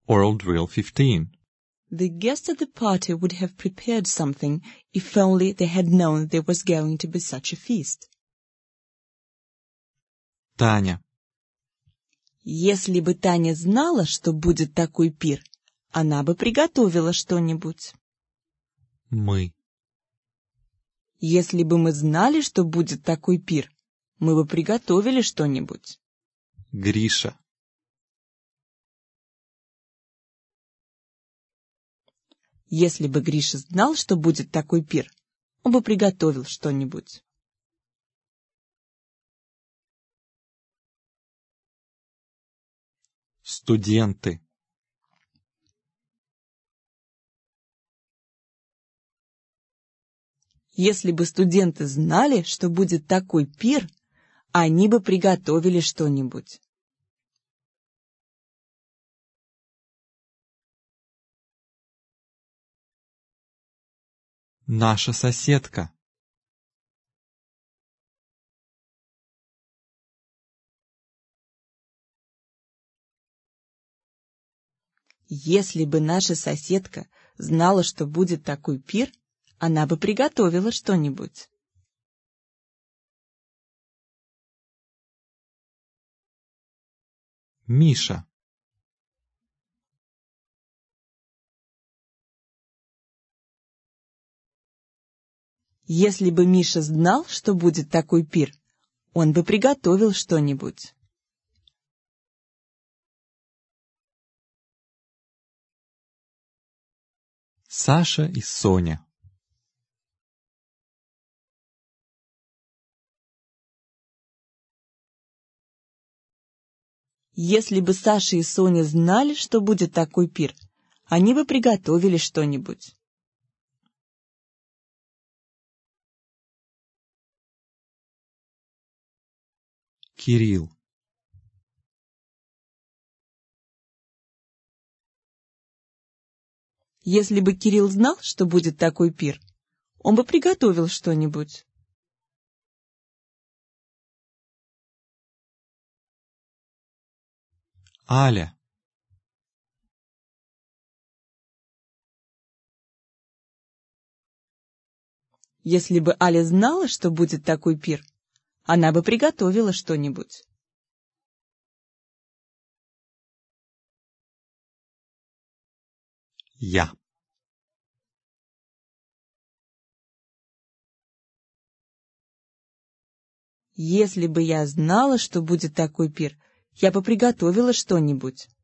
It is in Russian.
Oral Drill 15. The guests at the party would have prepared something if only they had known there was going to be such a feast. Таня. Если бы Таня знала, что будет такой пир, она бы приготовила что-нибудь. Мы. Если бы мы знали, что будет такой пир, мы бы приготовили что-нибудь. Гриша. Если бы Гриша знал, что будет такой пир, он бы приготовил что-нибудь. Студенты. Если бы студенты знали, что будет такой пир, они бы приготовили что-нибудь. Наша соседка. Если бы наша соседка знала, что будет такой пир, она бы приготовила что-нибудь. Миша. Если бы Миша знал, что будет такой пир, он бы приготовил что-нибудь. Саша и Соня. Если бы Саша и Соня знали, что будет такой пир, они бы приготовили что-нибудь. Кирилл. Если бы Кирилл знал, что будет такой пир, он бы приготовил что-нибудь. Аля. Если бы Аля знала, что будет такой пир, она бы приготовила что-нибудь. Я. Если бы я знала, что будет такой пир, я бы приготовила что-нибудь.